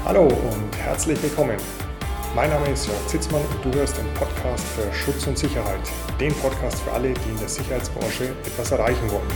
Hallo und herzlich willkommen. Mein Name ist Jörg Zitzmann und du hörst den Podcast für Schutz und Sicherheit. Den Podcast für alle, die in der Sicherheitsbranche etwas erreichen wollen.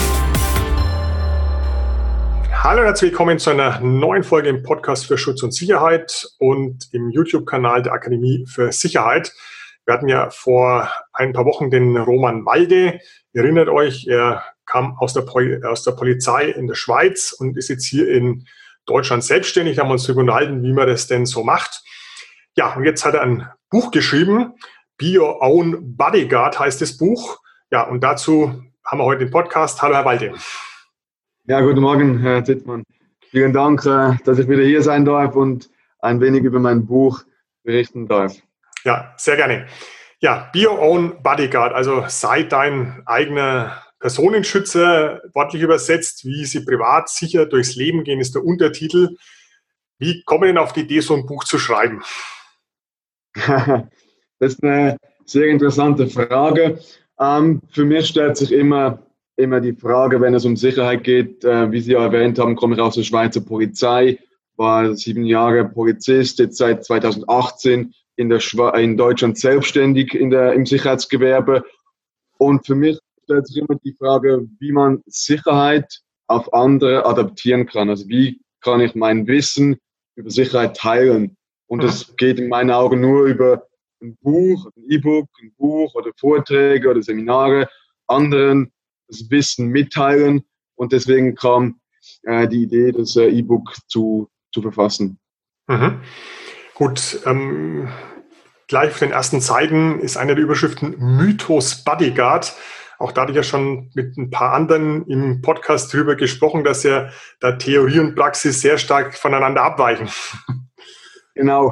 Hallo und herzlich willkommen zu einer neuen Folge im Podcast für Schutz und Sicherheit und im YouTube-Kanal der Akademie für Sicherheit. Wir hatten ja vor ein paar Wochen den Roman Walde. Ihr erinnert euch, er kam aus der Polizei in der Schweiz und ist jetzt hier in Deutschland selbstständig. Da haben wir uns darüber unterhalten, wie man das denn so macht. Ja, und jetzt hat er ein Buch geschrieben. Be Your Own Bodyguard heißt das Buch. Ja, und dazu haben wir heute den Podcast. Hallo, Herr Walde. Ja, guten Morgen, Herr Zitzmann. Vielen Dank, dass ich wieder hier sein darf und ein wenig über mein Buch berichten darf. Ja, sehr gerne. Ja, Be Your Own Bodyguard, also sei dein eigener Personenschützer, wörtlich übersetzt, wie sie privat sicher durchs Leben gehen, ist der Untertitel. Wie kommen Sie denn auf die Idee, so ein Buch zu schreiben? Das ist eine sehr interessante Frage. Für mich stellt sich immer die Frage, wenn es um Sicherheit geht, wie Sie ja erwähnt haben, komme ich aus der Schweizer Polizei, war 7 Jahre Polizist, jetzt seit 2018 in Deutschland selbstständig im Sicherheitsgewerbe. Und für mich stellt sich immer die Frage, wie man Sicherheit auf andere adaptieren kann. Also wie kann ich mein Wissen über Sicherheit teilen? Und das geht in meinen Augen nur über ein Buch, ein E-Book, ein Buch oder Vorträge oder Seminare, anderen das Wissen mitteilen. Und deswegen kam die Idee, das E-Book zu verfassen. Mhm. Gut, gleich auf den ersten Seiten ist eine der Überschriften Mythos Bodyguard. Auch da hatte ich ja schon mit ein paar anderen im Podcast darüber gesprochen, dass ja da Theorie und Praxis sehr stark voneinander abweichen. Genau.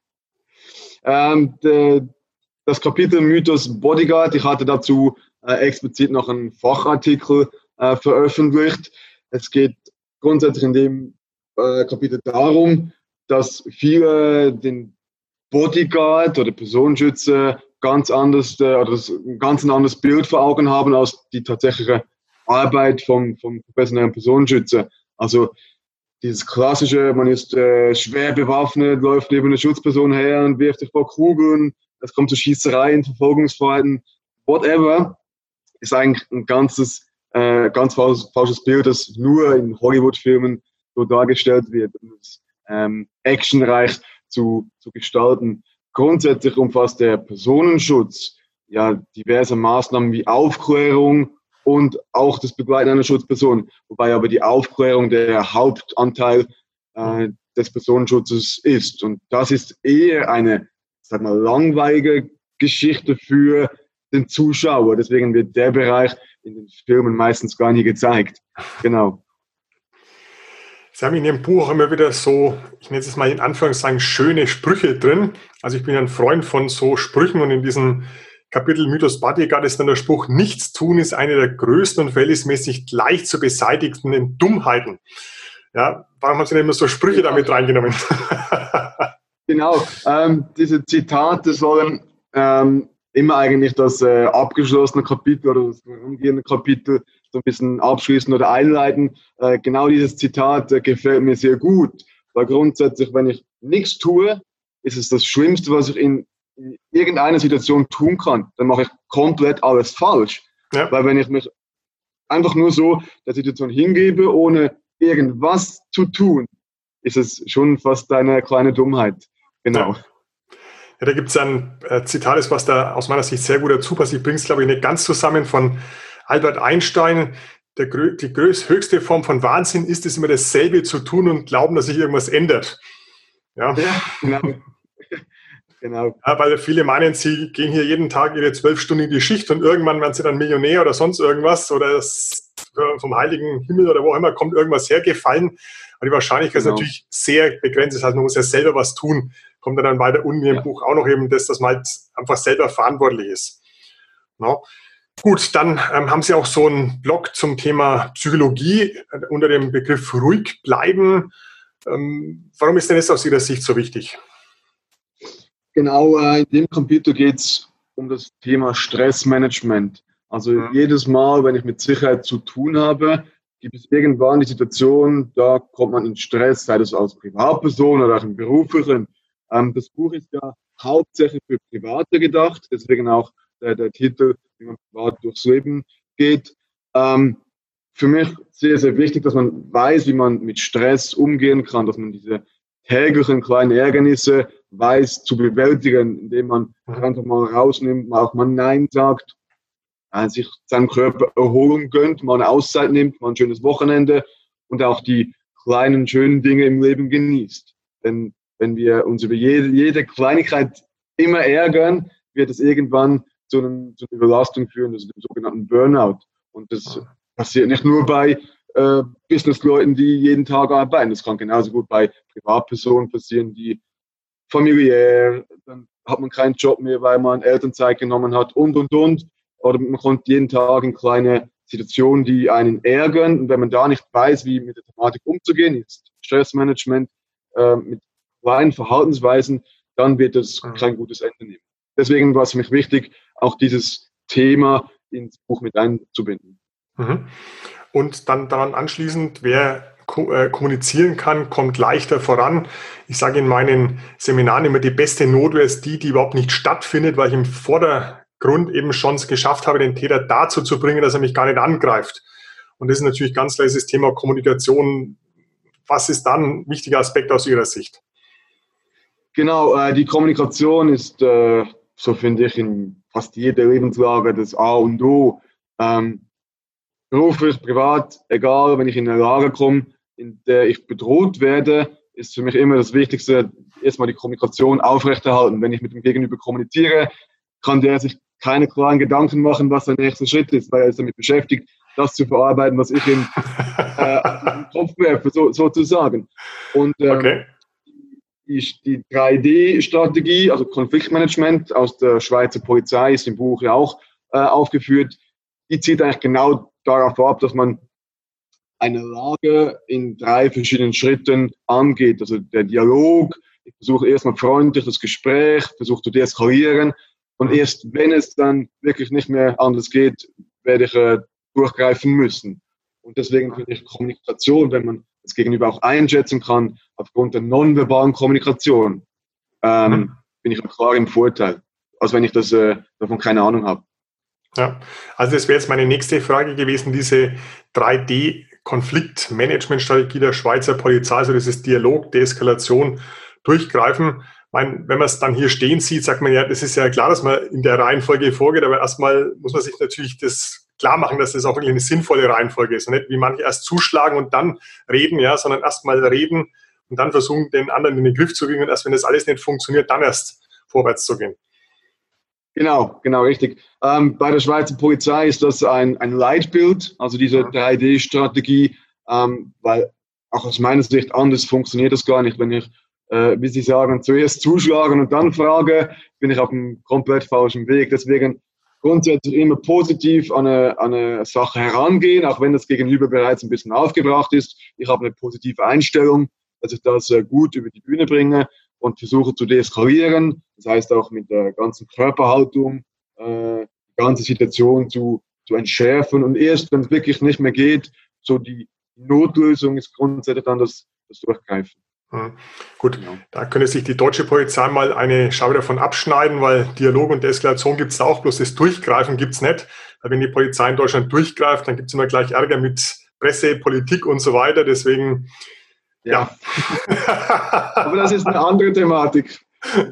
Das Kapitel Mythos Bodyguard, ich hatte dazu explizit noch einen Fachartikel veröffentlicht. Es geht grundsätzlich in dem Kapitel darum, dass viele den Bodyguard oder Personenschützer ganz anders oder ein ganz anderes Bild vor Augen haben als die tatsächliche Arbeit vom professionellen Personenschützer. Also dieses klassische, man ist schwer bewaffnet, läuft neben einer Schutzperson her und wirft sich vor Kugeln, es kommt zu Schießereien, Verfolgungsfallen, whatever, ist eigentlich ein ganz falsches Bild, das nur in Hollywood-Filmen so dargestellt wird, um es actionreich zu gestalten. Grundsätzlich umfasst der Personenschutz ja diverse Maßnahmen wie Aufklärung und auch das Begleiten einer Schutzperson, wobei aber die Aufklärung der Hauptanteil des Personenschutzes ist. Und das ist eher eine, sag mal, langweilige Geschichte für den Zuschauer. Deswegen wird der Bereich in den Filmen meistens gar nie gezeigt. Genau. Sie haben in Ihrem Buch auch immer wieder so, ich nenne es mal in Anführungszeichen, schöne Sprüche drin. Also ich bin ein Freund von so Sprüchen und in diesem Kapitel Mythos Bodyguard ist dann der Spruch, nichts tun ist eine der größten und verhältnismäßig leicht zu beseitigenden Dummheiten. Ja, warum haben Sie denn immer so Sprüche damit reingenommen? Genau, diese Zitate sollen immer eigentlich das abgeschlossene Kapitel oder das umgehende Kapitel so ein bisschen abschließen oder einleiten. Genau dieses Zitat gefällt mir sehr gut, weil grundsätzlich, wenn ich nichts tue, ist es das Schlimmste, was ich in irgendeiner Situation tun kann. Dann mache ich komplett alles falsch. Ja. Weil wenn ich mich einfach nur so der Situation hingebe, ohne irgendwas zu tun, ist es schon fast eine kleine Dummheit. Genau. Ja, da gibt es ein Zitat, was da aus meiner Sicht sehr gut dazu passt. Ich bringe es, glaube ich, nicht ganz zusammen, von Albert Einstein. Die höchste Form von Wahnsinn ist es, immer dasselbe zu tun und glauben, dass sich irgendwas ändert. Ja, genau. Genau. Ja, weil viele meinen, sie gehen hier jeden Tag ihre 12 Stunden in die Schicht und irgendwann werden sie dann Millionär oder sonst irgendwas oder vom heiligen Himmel oder wo auch immer kommt irgendwas hergefallen. Aber die Wahrscheinlichkeit ist natürlich sehr begrenzt. Das heißt, man muss ja selber was tun. Kommt dann weiter unten im Buch auch noch eben das, dass man halt einfach selber verantwortlich ist. No. Gut, dann haben Sie auch so einen Blog zum Thema Psychologie unter dem Begriff ruhig bleiben. Warum ist denn das aus Ihrer Sicht so wichtig? Genau, in dem Kapitel geht es um das Thema Stressmanagement. Also jedes Mal, wenn ich mit Sicherheit zu tun habe, gibt es irgendwann die Situation, da kommt man in Stress, sei das als Privatperson oder auch im Beruflichen. Das Buch ist ja hauptsächlich für Private gedacht, deswegen auch der Titel, wie man privat durchs Leben geht. Für mich sehr, sehr wichtig, dass man weiß, wie man mit Stress umgehen kann, dass man diese täglichen kleinen Ärgernisse weiß zu bewältigen, indem man einfach mal rausnimmt, auch mal Nein sagt, sich seinem Körper Erholung gönnt, mal eine Auszeit nimmt, mal ein schönes Wochenende und auch die kleinen, schönen Dinge im Leben genießt. Denn wenn wir uns über jede Kleinigkeit immer ärgern, wird es irgendwann zu einer Überlastung führen, also dem sogenannten Burnout. Und das passiert nicht nur bei Businessleuten, die jeden Tag arbeiten. Das kann genauso gut bei Privatpersonen passieren, die familiär, dann hat man keinen Job mehr, weil man Elternzeit genommen hat und. Oder man kommt jeden Tag in kleine Situationen, die einen ärgern. Und wenn man da nicht weiß, wie mit der Thematik umzugehen, ist Stressmanagement mit kleinen Verhaltensweisen, dann wird es kein gutes Ende nehmen. Deswegen war es für mich wichtig, auch dieses Thema ins Buch mit einzubinden. Und dann daran anschließend, wer kommunizieren kann, kommt leichter voran. Ich sage in meinen Seminaren immer, die beste Notwehr ist die überhaupt nicht stattfindet, weil ich im Vordergrund eben schon es geschafft habe, den Täter dazu zu bringen, dass er mich gar nicht angreift. Und das ist natürlich ganz klar dieses Thema Kommunikation. Was ist dann ein wichtiger Aspekt aus Ihrer Sicht? Genau, die Kommunikation ist, so finde ich, in fast jeder Lebenslage das A und O. Beruflich, privat, egal, wenn ich in eine Lage komme, in der ich bedroht werde, ist für mich immer das Wichtigste, erstmal die Kommunikation aufrechterhalten. Wenn ich mit dem Gegenüber kommuniziere, kann der sich keine klaren Gedanken machen, was sein nächster Schritt ist, weil er ist damit beschäftigt, das zu verarbeiten, was ich ihm in den Kopf werfe, sozusagen. Und die 3D-Strategie, also Konfliktmanagement aus der Schweizer Polizei, ist im Buch ja auch aufgeführt, die zielt eigentlich genau darauf ab, dass man eine Lage in 3 verschiedenen Schritten angeht. Also der Dialog, ich versuche erstmal freundlich das Gespräch, versuche zu deeskalieren und erst wenn es dann wirklich nicht mehr anders geht, werde ich durchgreifen müssen. Und deswegen finde ich Kommunikation, wenn man das Gegenüber auch einschätzen kann, aufgrund der nonverbalen Kommunikation, bin ich klar im Vorteil, als wenn ich davon keine Ahnung habe. Ja, also das wäre jetzt meine nächste Frage gewesen, diese 3D-Konfliktmanagementstrategie der Schweizer Polizei, also dieses Dialog, Deeskalation, Durchgreifen. Ich meine, wenn man es dann hier stehen sieht, sagt man ja, das ist ja klar, dass man in der Reihenfolge vorgeht, aber erstmal muss man sich natürlich das klar machen, dass das auch wirklich eine sinnvolle Reihenfolge ist und nicht wie manche erst zuschlagen und dann reden, ja, sondern erstmal reden und dann versuchen, den anderen in den Griff zu kriegen und erst wenn das alles nicht funktioniert, dann erst vorwärts zu gehen. Genau, richtig. Bei der Schweizer Polizei ist das ein Leitbild, also diese 3D-Strategie, weil auch aus meiner Sicht anders funktioniert das gar nicht. Wenn ich, wie Sie sagen, zuerst zuschlagen und dann frage, bin ich auf einem komplett falschen Weg. Deswegen grundsätzlich immer positiv an eine Sache herangehen, auch wenn das Gegenüber bereits ein bisschen aufgebracht ist. Ich habe eine positive Einstellung, dass ich das gut über die Bühne bringe und versuche zu deeskalieren. Das heißt auch mit der ganzen Körperhaltung, die ganze Situation zu entschärfen. Und erst, wenn es wirklich nicht mehr geht, so die Notlösung ist grundsätzlich dann das Durchgreifen. Gut, genau. Da könnte sich die deutsche Polizei mal eine Scheibe davon abschneiden, weil Dialog und Deeskalation gibt es auch, bloß das Durchgreifen gibt es nicht. Weil wenn die Polizei in Deutschland durchgreift, dann gibt es immer gleich Ärger mit Presse, Politik und so weiter. Deswegen, ja. Aber das ist eine andere Thematik.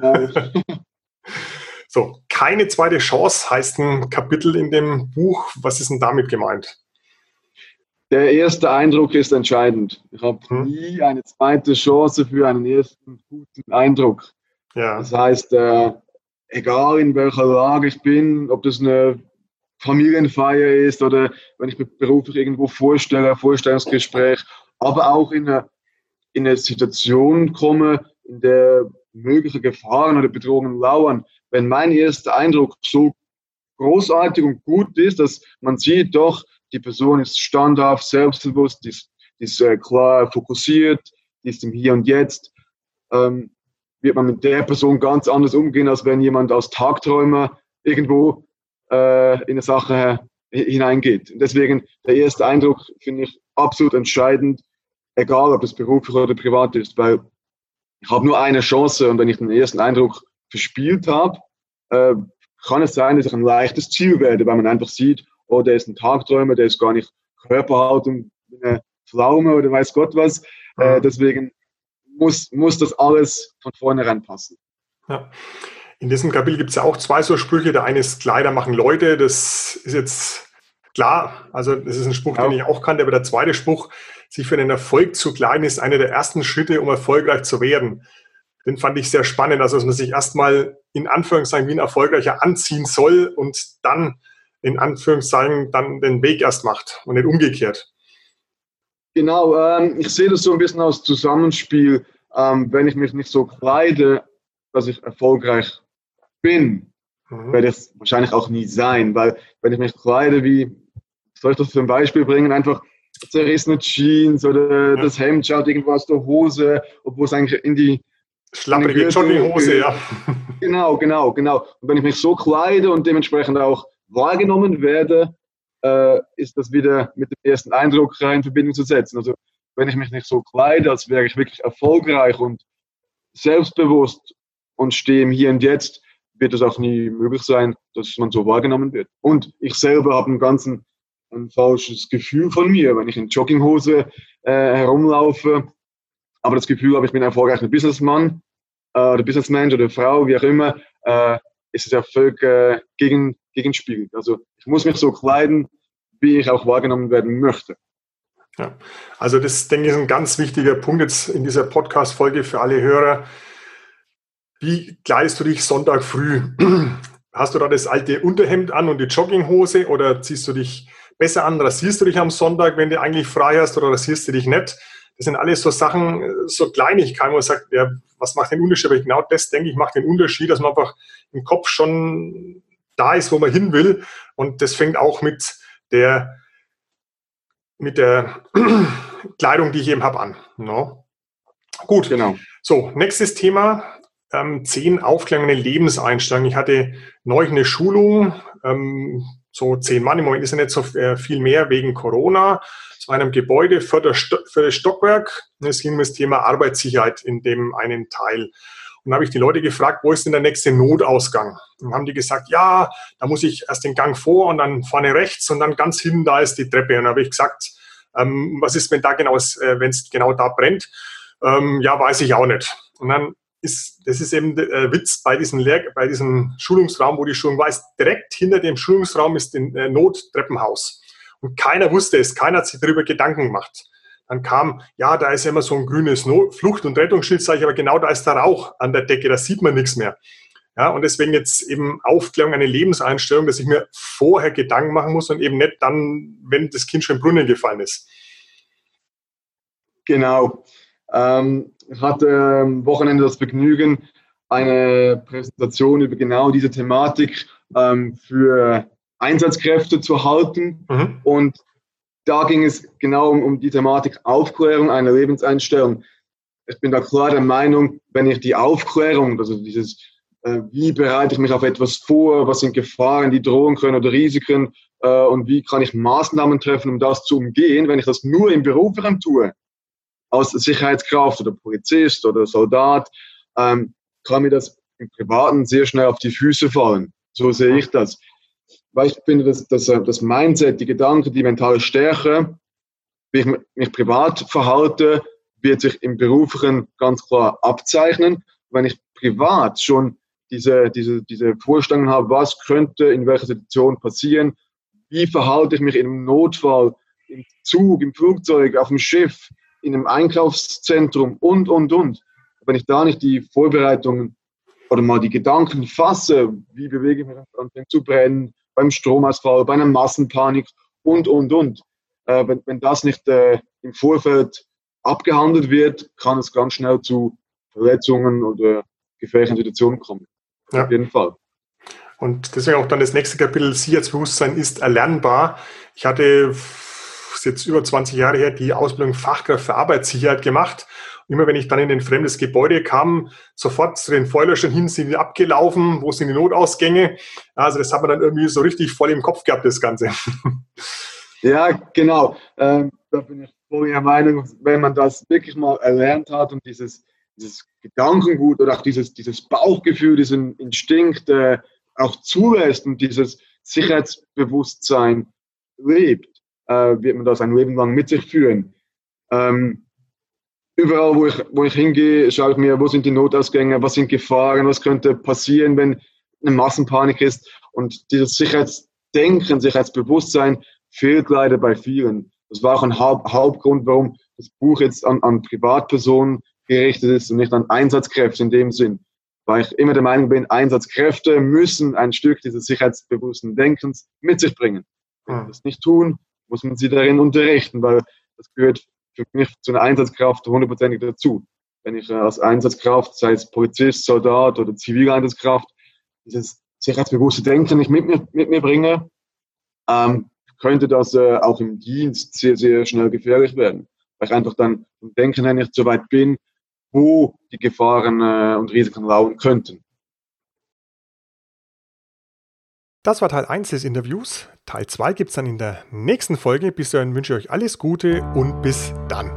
So, keine zweite Chance heißt ein Kapitel in dem Buch. Was ist denn damit gemeint? Der erste Eindruck ist entscheidend. Ich habe nie eine zweite Chance für einen ersten guten Eindruck. Ja. Das heißt, egal in welcher Lage ich bin, ob das eine Familienfeier ist oder wenn ich mich beruflich irgendwo vorstelle, Vorstellungsgespräch, aber auch in eine Situation komme, in der mögliche Gefahren oder Bedrohungen lauern. Wenn mein erster Eindruck so großartig und gut ist, dass man sieht, doch, die Person ist standhaft, selbstbewusst, die ist klar fokussiert, die ist im Hier und Jetzt, wird man mit der Person ganz anders umgehen, als wenn jemand als Tagträumer irgendwo in eine Sache hineingeht. Und deswegen, der erste Eindruck, finde ich, absolut entscheidend, egal ob das beruflich oder privat ist, weil ich habe nur eine Chance und wenn ich den ersten Eindruck verspielt habe, kann es sein, dass ich ein leichtes Ziel werde, weil man einfach sieht, oh, der ist ein Tagträumer, der ist gar nicht Körperhaltung wie eine Pflaume oder weiß Gott was. Deswegen muss das alles von vornherein passen. Ja. In diesem Kapitel gibt es ja auch 2 so Sprüche. Der eine ist, Kleider machen Leute. Das ist jetzt klar. Also das ist ein Spruch, den ich auch kannte. Aber der zweite Spruch, sich für den Erfolg zu kleiden, ist einer der ersten Schritte, um erfolgreich zu werden. Den fand ich sehr spannend. Also dass man sich erstmal in Anführungszeichen wie ein Erfolgreicher anziehen soll und dann in Anführungszeichen dann den Weg erst macht und nicht umgekehrt. Genau, ich sehe das so ein bisschen als Zusammenspiel. Wenn ich mich nicht so kleide, dass ich erfolgreich bin, werde ich es wahrscheinlich auch nie sein, weil wenn ich mich kleide wie, soll ich das für ein Beispiel bringen, einfach zerrissene Jeans oder das Hemd schaut irgendwo aus der Hose, obwohl es eigentlich in die schlapprige Jogginghose, ja. Genau. Und wenn ich mich so kleide und dementsprechend auch wahrgenommen werde, ist das wieder mit dem ersten Eindruck in Verbindung zu setzen. Also wenn ich mich nicht so kleide, als wäre ich wirklich erfolgreich und selbstbewusst und stehe im Hier und Jetzt, wird es auch nie möglich sein, dass man so wahrgenommen wird. Und ich selber habe ein falsches Gefühl von mir, wenn ich in Jogginghose herumlaufe, aber das Gefühl habe, ich bin ein erfolgreicher Businessman oder Businessman oder Frau, wie auch immer, ist es ja völlig gegenspiegelt. Also ich muss mich so kleiden, wie ich auch wahrgenommen werden möchte. Ja, also das, denke ich, ist ein ganz wichtiger Punkt jetzt in dieser Podcast-Folge für alle Hörer. Wie kleidest du dich Sonntag früh? Hast du da das alte Unterhemd an und die Jogginghose oder ziehst du dich besser an? Rasierst du dich am Sonntag, wenn du eigentlich frei hast, oder rasierst du dich nicht? Das sind alles so Sachen, so Kleinigkeiten, wo man sagt, ja, was macht den Unterschied? Aber genau das, denke ich, macht den Unterschied, dass man einfach im Kopf schon da ist, wo man hin will. Und das fängt auch mit der Kleidung, die ich eben habe, an. No? Gut, genau. So, nächstes Thema. 10 aufklärende Lebenseinstellungen. Ich hatte neulich eine Schulung, so 10 Mann, im Moment ist ja nicht so viel mehr wegen Corona, zu einem Gebäude für das Stockwerk. Es ging um das Thema Arbeitssicherheit in dem einen Teil. Und da habe ich die Leute gefragt, wo ist denn der nächste Notausgang? Und haben die gesagt, ja, da muss ich erst den Gang vor und dann vorne rechts und dann ganz hinten, da ist die Treppe. Und da habe ich gesagt, was ist, wenn es genau da brennt? Ja, weiß ich auch nicht. Und dann das ist eben der Witz bei diesem Schulungsraum, wo die Schulung war, ist direkt hinter dem Schulungsraum ist ein Nottreppenhaus. Und keiner wusste es, keiner hat sich darüber Gedanken gemacht. Dann kam, ja, da ist ja immer so ein grünes Flucht- und Rettungsschild, sage ich, aber genau da ist der Rauch an der Decke, da sieht man nichts mehr. Ja, und deswegen jetzt eben Aufklärung, eine Lebenseinstellung, dass ich mir vorher Gedanken machen muss und eben nicht dann, wenn das Kind schon im Brunnen gefallen ist. Genau. Ich hatte am Wochenende das Vergnügen, eine Präsentation über genau diese Thematik für Einsatzkräfte zu halten. Und da ging es genau um die Thematik Aufklärung einer Lebenseinstellung. Ich bin da klar der Meinung, wenn ich die Aufklärung, also dieses, wie bereite ich mich auf etwas vor, was sind Gefahren, die drohen können oder Risiken und wie kann ich Maßnahmen treffen, um das zu umgehen, wenn ich das nur im beruflichen tue, als Sicherheitskraft oder Polizist oder Soldat, kann mir das im Privaten sehr schnell auf die Füße fallen. So sehe ich das. Weil ich finde, dass das Mindset, die Gedanken, die mentale Stärke, wie ich mich privat verhalte, wird sich im Beruflichen ganz klar abzeichnen. Wenn ich privat schon diese Vorstellungen habe, was könnte in welcher Situation passieren, wie verhalte ich mich im Notfall, im Zug, im Flugzeug, auf dem Schiff, in einem Einkaufszentrum und. Wenn ich da nicht die Vorbereitungen oder mal die Gedanken fasse, wie bewege ich mich, anfängt zu brennen, beim Stromausfall, bei einer Massenpanik und. Wenn das nicht im Vorfeld abgehandelt wird, kann es ganz schnell zu Verletzungen oder gefährlichen Situationen kommen. Ja. Auf jeden Fall. Und deswegen auch dann das nächste Kapitel, Sicherheitsbewusstsein ist erlernbar. Ich hatte jetzt über 20 Jahre her die Ausbildung Fachkraft für Arbeitssicherheit gemacht. Und immer wenn ich dann in ein fremdes Gebäude kam, sofort zu den Feuerlöschern hin, sind die abgelaufen, wo sind die Notausgänge? Also das hat man dann irgendwie so richtig voll im Kopf gehabt, das Ganze. Ja, genau. da bin ich voll der Meinung, wenn man das wirklich mal erlernt hat und dieses Gedankengut oder auch dieses Bauchgefühl, diesen Instinkt auch zulässt und dieses Sicherheitsbewusstsein lebt, wird man das ein Leben lang mit sich führen. Überall, wo ich hingehe, schaue ich mir, wo sind die Notausgänge, was sind Gefahren, was könnte passieren, wenn eine Massenpanik ist. Und dieses Sicherheitsdenken, Sicherheitsbewusstsein fehlt leider bei vielen. Das war auch ein Hauptgrund, warum das Buch jetzt an Privatpersonen gerichtet ist und nicht an Einsatzkräfte in dem Sinn. Weil ich immer der Meinung bin, Einsatzkräfte müssen ein Stück dieses sicherheitsbewussten Denkens mit sich bringen. Wenn sie das nicht tun, muss man sie darin unterrichten, weil das gehört für mich zu einer Einsatzkraft 100% dazu. Wenn ich als Einsatzkraft, sei es Polizist, Soldat oder Zivileinsatzkraft, dieses sicherheitsbewusste Denken nicht mit mir bringe, könnte das auch im Dienst sehr, sehr schnell gefährlich werden. Weil ich einfach dann vom Denken her nicht so weit bin, wo die Gefahren und Risiken lauern könnten. Das war Teil 1 des Interviews. Teil 2 gibt es dann in der nächsten Folge. Bis dahin wünsche ich euch alles Gute und bis dann.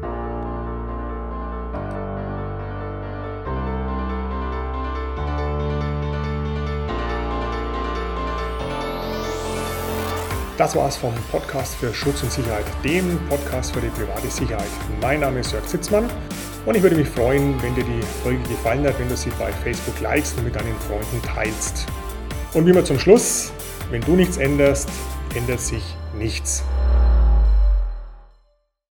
Das war's vom Podcast für Schutz und Sicherheit, dem Podcast für die private Sicherheit. Mein Name ist Jörg Sitzmann und ich würde mich freuen, wenn dir die Folge gefallen hat, wenn du sie bei Facebook likest und mit deinen Freunden teilst. Und wie immer zum Schluss, wenn du nichts änderst, ändert sich nichts.